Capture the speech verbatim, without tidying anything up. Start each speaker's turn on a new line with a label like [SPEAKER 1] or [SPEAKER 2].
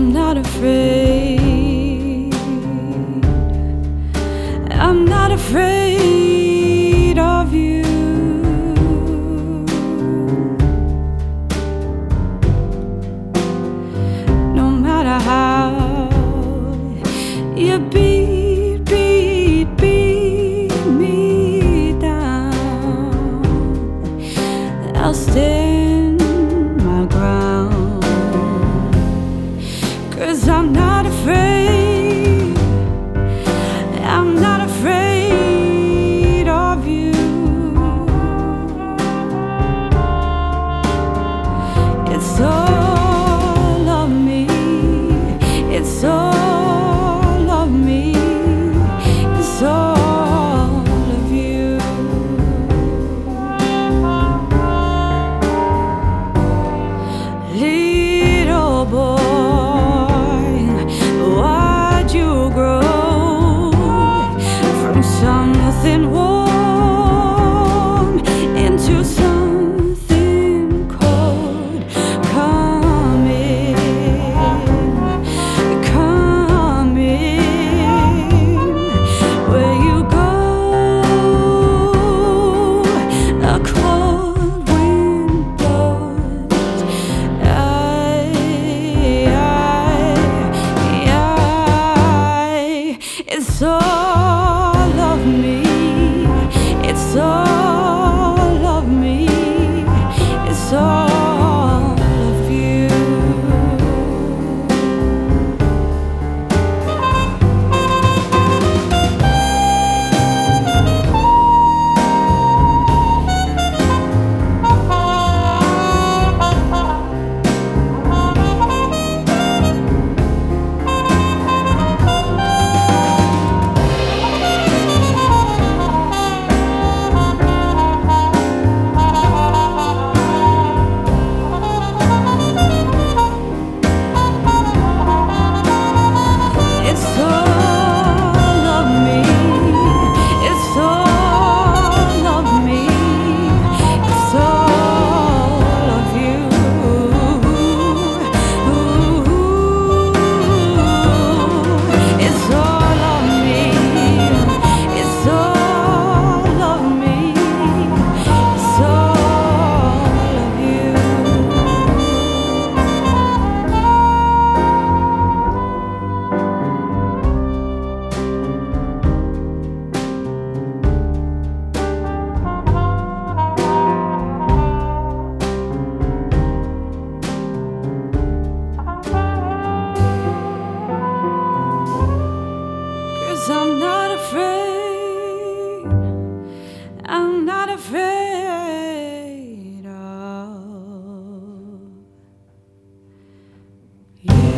[SPEAKER 1] I'm not afraid. I'm not afraid of you. No matter how you beat, beat, beat me down, I'll stand my ground. 'Cause I'm not afraid. I'm not afraid of you. It's all of me. It's all of me. It's all of you. Little boy, why'd you grow from something warm into something cold? Come in, come in. Where you go, a cold wind blows. I, I, I, it's all of me. It's all of me. It's all of you. It's all of me. It's all of me. It's all of you. It's all of me. It's all of me. It's all of you. Cause I'm not afraid. I'm not afraid of you.